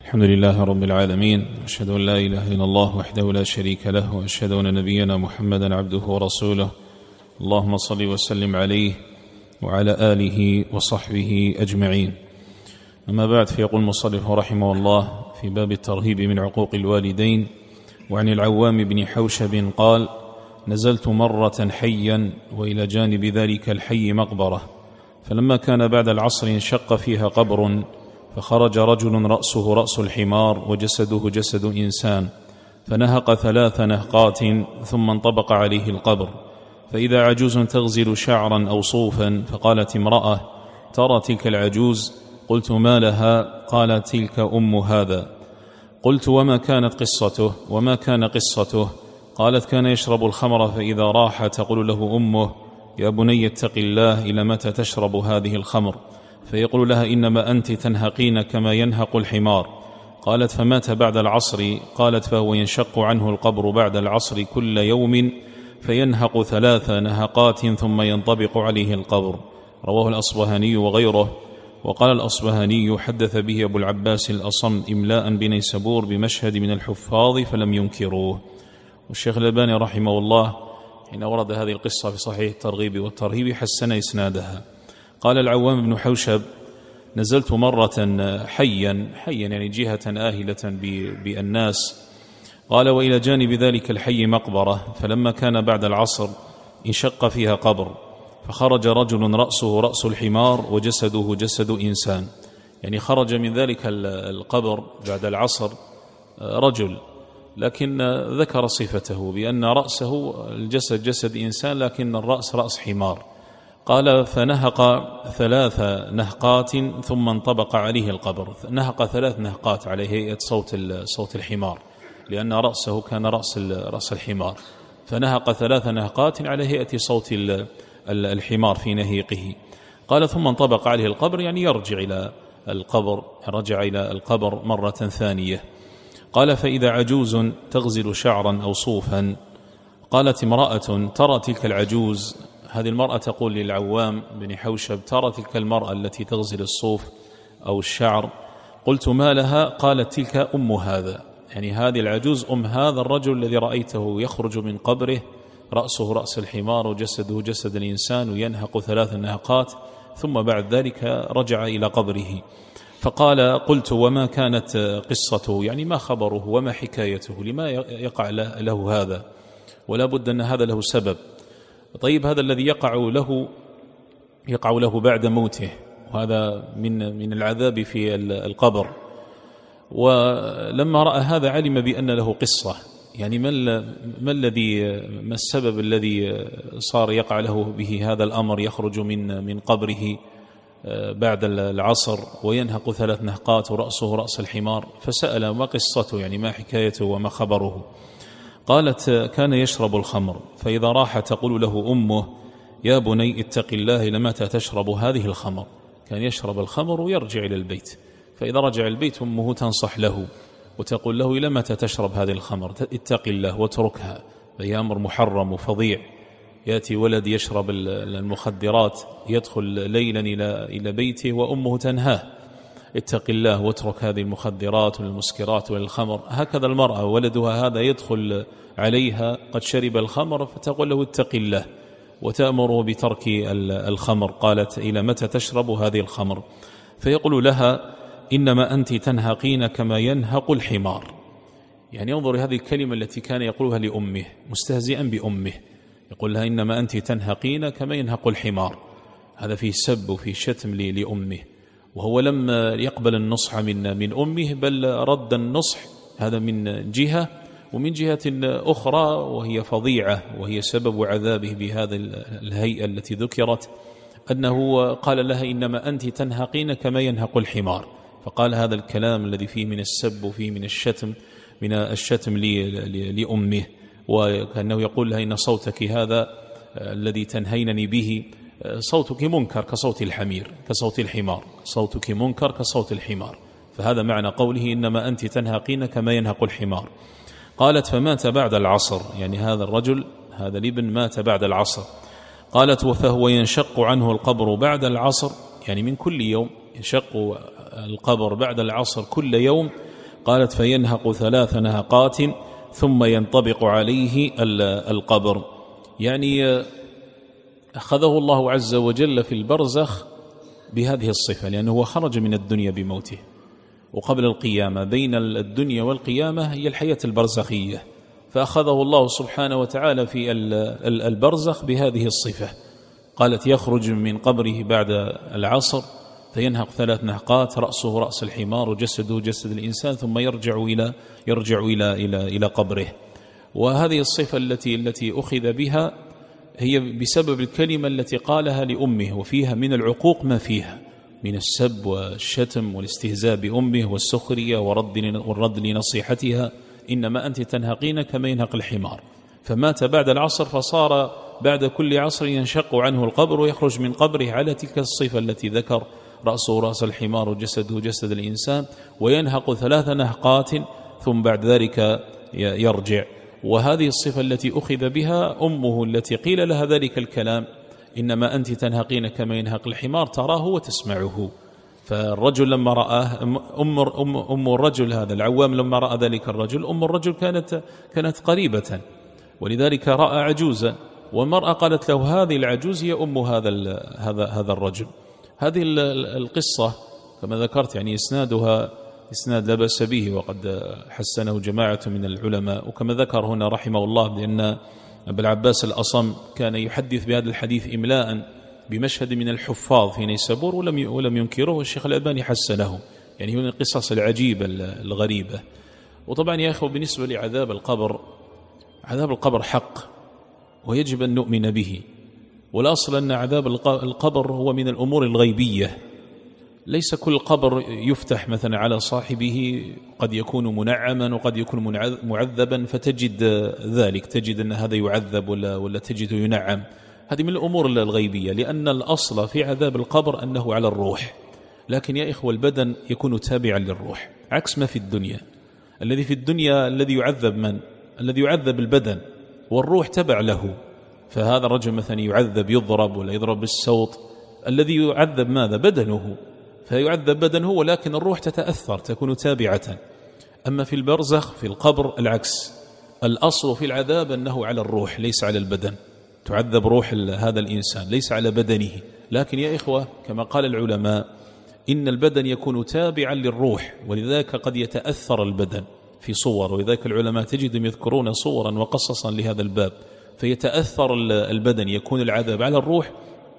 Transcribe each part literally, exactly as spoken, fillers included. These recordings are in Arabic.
الحمد لله رب العالمين، أشهد أن لا إله إلا الله وحده لا شريك له، وأشهد أن نبينا محمدا عبده ورسوله. اللهم صل وسلم عليه وعلى آله وصحبه أجمعين. أما بعد، فيقول المصنف رحمه الله في باب الترهيب من عقوق الوالدين: وعن العوام بن حوشب قال: نزلت مرة حيا وإلى جانب ذلك الحي مقبرة، فلما كان بعد العصر انشق فيها قبر، فخرج رجل رأسه رأس الحمار وجسده جسد إنسان، فنهق ثلاث نهقات ثم انطبق عليه القبر، فإذا عجوز تغزل شعرا أو صوفا، فقالت امرأة: ترى تلك العجوز؟ قلت: ما لها؟ قالت: تلك أم هذا. قلت: وما كانت قصته؟ وما كان قصته؟ قالت: كان يشرب الخمر، فإذا راح تقول له أمه: يا بني اتق الله، إلى متى تشرب هذه الخمر؟ فيقول لها: إنما أنت تنهقين كما ينهق الحمار. قالت: فمات بعد العصر. قالت: فهو ينشق عنه القبر بعد العصر كل يوم، فينهق ثلاث نهقات ثم ينطبق عليه القبر. رواه الأصبهاني وغيره. وقال الأصبهاني: حدث به أبو العباس الأصم إملاء بنيسابور بمشهد من الحفاظ فلم ينكروه. والشيخ الألباني رحمه الله حين ورد هذه القصة في صحيح الترغيب والترهيب حسن إسنادها. قال العوام بن حوشب: نزلت مرة حيا، حيا يعني جهة آهلة بالناس. قال: وإلى جانب ذلك الحي مقبرة، فلما كان بعد العصر انشق فيها قبر، فخرج رجل رأسه رأس الحمار وجسده جسد إنسان. يعني خرج من ذلك القبر بعد العصر رجل، لكن ذكر صفته بأن رأسه الجسد جسد إنسان، لكن الرأس رأس حمار. قال: فنهق ثلاث نهقات ثم انطبق عليه القبر. نهق ثلاث نهقات على هيئة صوت صوت الحمار، لأن رأسه كان رأس رأس الحمار، فنهق ثلاث نهقات على هيئة صوت الحمار في نهيقه. قال: ثم انطبق عليه القبر، يعني يرجع إلى القبر، رجع إلى القبر مرة ثانية. قال: فإذا عجوز تغزل شعرا أو صوفا. قالت امرأة: ترى تلك العجوز؟ هذه المرأة تقول للعوام بن حوشب: ترى تلك المرأة التي تغزل الصوف أو الشعر؟ قلت: ما لها؟ قالت: تلك أم هذا، يعني هذه العجوز أم هذا الرجل الذي رأيته يخرج من قبره رأسه رأس الحمار وجسده جسد الإنسان، وينهق ثلاث نهقات، ثم بعد ذلك رجع إلى قبره. فقال: قلت: وما كانت قصته؟ يعني ما خبره وما حكايته؟ لما يقع له هذا؟ ولا بد أن هذا له سبب. طيب، هذا الذي يقع له يقع له بعد موته، وهذا من من العذاب في القبر. ولما رأى هذا علم بأن له قصة، يعني ما ما الذي ما السبب الذي صار يقع له به هذا الأمر، يخرج من من قبره بعد العصر وينهق ثلاث نهقات ورأسه رأس الحمار. فسأل: ما قصته؟ يعني ما حكايته وما خبره؟ قالت: كان يشرب الخمر، فإذا راح تقول له أمه: يا بني اتق الله، إلى متى تشرب هذه الخمر؟ كان يشرب الخمر ويرجع إلى البيت، فإذا رجع البيت أمه تنصح له وتقول له: إلى متى تشرب هذه الخمر؟ اتق الله واتركها، فهي أمر محرم وفظيع. يأتي ولد يشرب المخدرات، يدخل ليلا إلى بيته وأمه تنهاه: اتق الله واترك هذه المخدرات والمسكرات والخمر. هكذا المرأة ولدها هذا يدخل عليها قد شرب الخمر، فتقول له: اتق الله، وتأمره بترك الخمر. قالت: إلى متى تشرب هذه الخمر؟ فيقول لها: إنما أنت تنهقين كما ينهق الحمار. يعني انظر هذه الكلمة التي كان يقولها لأمه مستهزئا بأمه، يقول لها: إنما أنت تنهقين كما ينهق الحمار. هذا فيه سب وفيه شتم لأمه، وهو لم يقبل النصح من من أمه، بل رد النصح هذا من جهة، ومن جهة أخرى وهي فظيعة، وهي سبب عذابه بهذا الهيئة التي ذكرت، أنه قال لها: إنما أنت تنهقين كما ينهق الحمار. فقال هذا الكلام الذي فيه من السب وفيه من الشتم من الشتم لأمه، وكأنه يقول لها: إن صوتك هذا الذي تنهينني به صوتك منكر كصوت الحمير كصوت الحمار، صوتك منكر كصوت الحمار. فهذا معنى قوله: إنما أنت تنهقين كما ينهق الحمار. قالت: فمات بعد العصر، يعني هذا الرجل هذا الابن مات بعد العصر. قالت: وفهو ينشق عنه القبر بعد العصر، يعني من كل يوم ينشق القبر بعد العصر كل يوم، قالت فينهق ثلاث نهقات ثم ينطبق عليه القبر. يعني أخذه الله عز وجل في البرزخ بهذه الصفة، لأنه هو خرج من الدنيا بموته، وقبل القيامة بين الدنيا والقيامة هي الحياة البرزخية، فأخذه الله سبحانه وتعالى في البرزخ بهذه الصفة. قالت يخرج من قبره بعد العصر فينهق ثلاث نهقات، رأسه رأس الحمار وجسده جسد الإنسان، ثم يرجع إلى يرجع إلى إلى إلى قبره. وهذه الصفة التي التي أخذ بها هي بسبب الكلمة التي قالها لأمه، وفيها من العقوق ما فيها من السب والشتم والاستهزاء بأمه والسخرية والرد لنصيحتها، إنما أنت تنهقين كما ينهق الحمار. فمات بعد العصر، فصار بعد كل عصر ينشق عنه القبر ويخرج من قبره على تلك الصفة التي ذكر، رأسه رأس الحمار وجسده جسد الإنسان، وينهق ثلاث نهقات ثم بعد ذلك يرجع. وهذه الصفة التي أخذ بها أمه التي قيل لها ذلك الكلام، إنما أنت تنهقين كما ينهق الحمار، تراه وتسمعه. فالرجل لما رآه أم, أم, أم الرجل هذا العوام لما رأى ذلك الرجل، أم الرجل كانت كانت قريبة، ولذلك رأى عجوزا، والمرأة قالت له هذه العجوز هي أم هذا هذا هذا الرجل. هذه القصة كما ذكرت يعني إسنادها إسناد لا بأس به، وقد حسنه جماعة من العلماء. وكما ذكر هنا رحمه الله بأن أبا العباس الأصم كان يحدث بهذا الحديث إملاء بمشهد من الحفاظ في نيسابور ولم ولم ينكره، والشيخ الألباني حسنه. يعني من القصص العجيبة الغريبة. وطبعا يا أخوة بالنسبة لعذاب القبر، عذاب القبر حق ويجب أن نؤمن به، والأصل أن عذاب القبر هو من الأمور الغيبية. ليس كل قبر يفتح مثلا على صاحبه، قد يكون منعما وقد يكون معذبا، فتجد ذلك، تجد أن هذا يعذب ولا, ولا تجد ينعم. هذه من الأمور الغيبية، لأن الأصل في عذاب القبر أنه على الروح. لكن يا إخوة البدن يكون تابعا للروح، عكس ما في الدنيا. الذي في الدنيا الذي يعذب من؟ الذي يعذب البدن، والروح تبع له. فهذا الرجل مثلا يعذب، يضرب ولا يضرب بالسوط، الذي يعذب ماذا؟ بدنه، فيعذب بدنه، ولكن الروح تتأثر، تكون تابعة. أما في البرزخ في القبر العكس، الأصل في العذاب أنه على الروح ليس على البدن، تعذب روح هذا الإنسان ليس على بدنه. لكن يا إخوة كما قال العلماء إن البدن يكون تابعا للروح، ولذلك قد يتأثر البدن في صور، ولذلك العلماء تجدهم يذكرون صورا وقصصا لهذا الباب. فيتأثر البدن، يكون العذاب على الروح،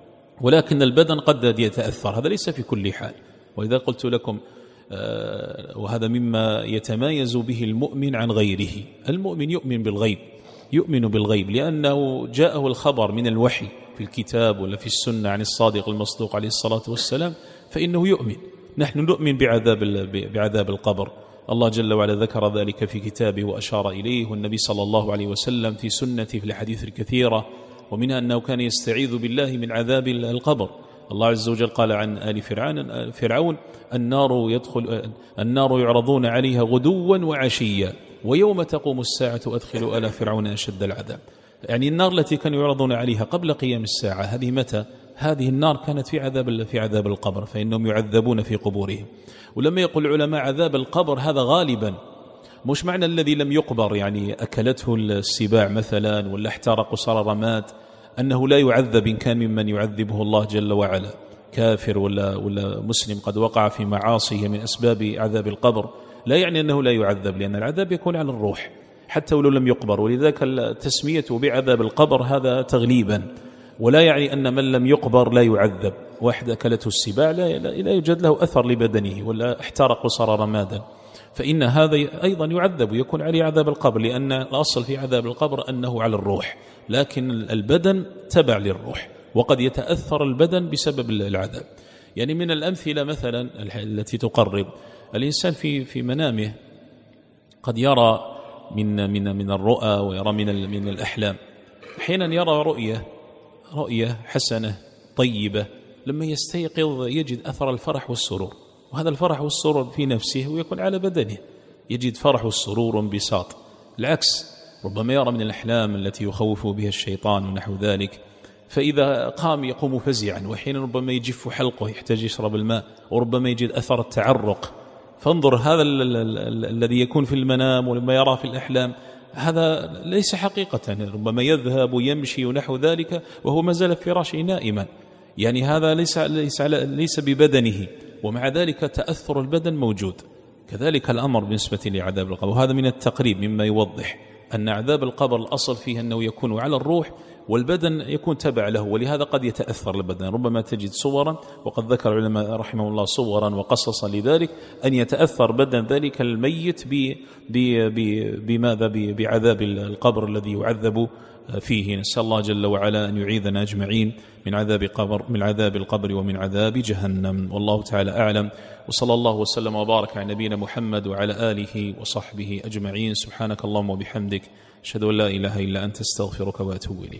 ولكن البدن قد يتأثر، هذا ليس في كل حال. وإذا قلت لكم آه وهذا مما يتمايز به المؤمن عن غيره. المؤمن يؤمن بالغيب، يؤمن بالغيب لأنه جاءه الخبر من الوحي في الكتاب ولا في السنة عن الصادق المصدوق عليه الصلاة والسلام، فإنه يؤمن. نحن نؤمن بعذاب بعذاب القبر، الله جل وعلا ذكر ذلك في كتابه وأشار إليه، والنبي صلى الله عليه وسلم في سنته في الحديث الكثيرة، ومنها أنه كان يستعيذ بالله من عذاب القبر. الله عز وجل قال عن آل فرعون, فرعون النار, يدخل النار يعرضون عليها غدوا وعشيا ويوم تقوم الساعة أدخلوا آل فرعون أشد العذاب. يعني النار التي كانوا يعرضون عليها قبل قيام الساعة، هذه متى؟ هذه النار كانت في عذاب في عذاب القبر، فإنهم يعذبون في قبورهم. ولما يقول العلماء عذاب القبر هذا غالبا مش معنى الذي لم يقبر، يعني أكلته السباع مثلا ولا احترق وصار رماد، أنه لا يعذب إن كان ممن يعذبه الله جل وعلا، كافر ولا, ولا مسلم قد وقع في معاصيه من أسباب عذاب القبر، لا يعني أنه لا يعذب، لأن العذاب يكون على الروح حتى ولو لم يقبر. ولذلك تسميته بعذاب القبر هذا تغليبا، ولا يعني أن من لم يقبر لا يعذب. واحد أكلته السباع لا, لا يوجد له أثر لبدنه ولا احترق وصار رمادا، فإن هذا أيضا يعذب ويكون عليه عذاب القبر، لأن الأصل في عذاب القبر أنه على الروح، لكن البدن تبع للروح، وقد يتأثر البدن بسبب العذاب. يعني من الأمثلة مثلا التي تقرب الإنسان في في منامه قد يرى من من من الرؤى ويرى من من الأحلام، أحيانا يرى رؤية رؤية حسنة طيبة، لما يستيقظ يجد أثر الفرح والسرور، وهذا الفرح والسرور في نفسه ويكون على بدنه، يجد فرح والسرور وانبساط. العكس ربما يرى من الأحلام التي يخوف بها الشيطان ونحو ذلك، فإذا قام يقوم فزعا، وحين ربما يجف حلقه يحتاج يشرب الماء، وربما يجد أثر التعرق، فانظر هذا ال ال ال الذي يكون في المنام ولما يرى في الأحلام هذا ليس حقيقة، ربما يذهب ويمشي ونحو ذلك وهو ما زال في فراشه نائما، يعني هذا ليس ليس ليس ببدنه، ومع ذلك تأثر البدن موجود. كذلك الأمر بالنسبة لعذاب القبر، وهذا من التقريب مما يوضح أن عذاب القبر الأصل فيه أنه يكون على الروح والبدن يكون تبع له، ولهذا قد يتأثر البدن. ربما تجد صورا، وقد ذكر العلماء رحمه الله صورا وقصصا لذلك، أن يتأثر بدن ذلك الميت بماذا بعذاب القبر الذي يعذب فيه. نسأل الله جل وعلا أن يعيذنا أجمعين من عذاب قبر من عذاب القبر ومن عذاب جهنم، والله تعالى أعلم. وصلى الله وسلم وبارك على نبينا محمد وعلى آله وصحبه أجمعين. سبحانك اللهم وبحمدك، أشهد أن لا إله إلا أنت، استغفرك وأتوب إليك.